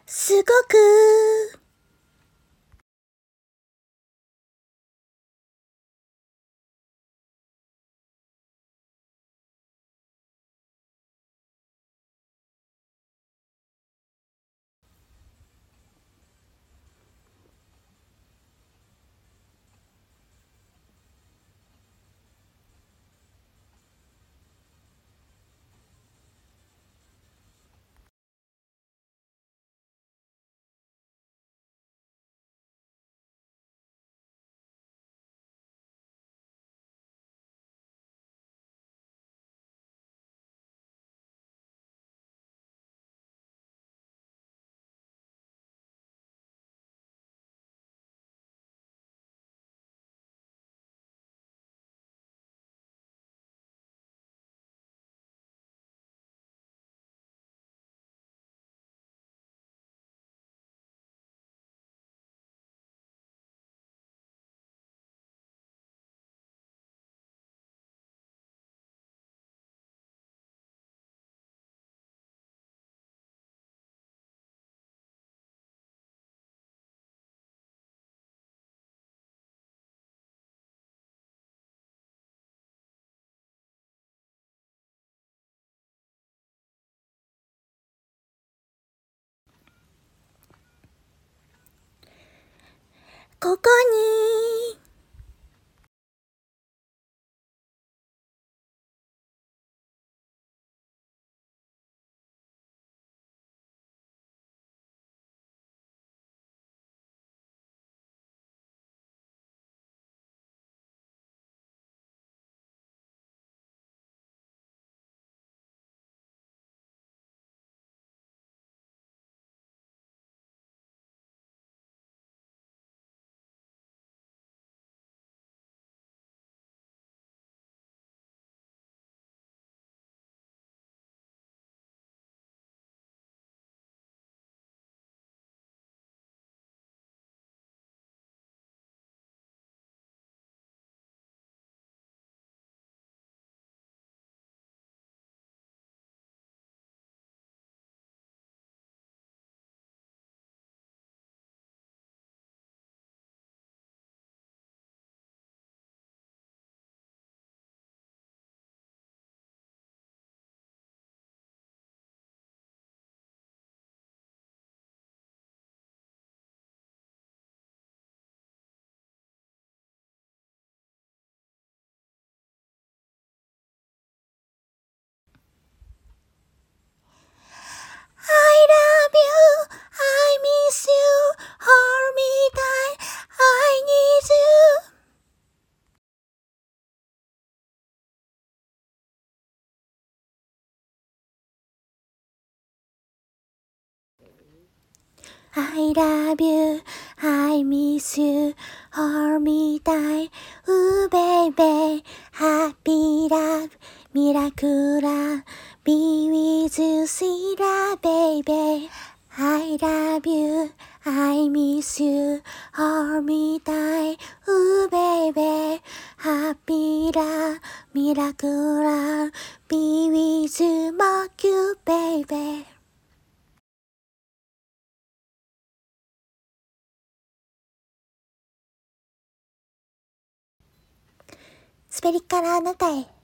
すごくここにI love you, I miss you, hold me tight, I need you. I love you, I miss you, hold me tight, ooh baby, happy love, miracle love, be with you, sweet love, baby. I love you, I miss you, hold me tight, ooh baby, happy love, miracle love, be with you, mock you, baby. 滑りからあなたへ。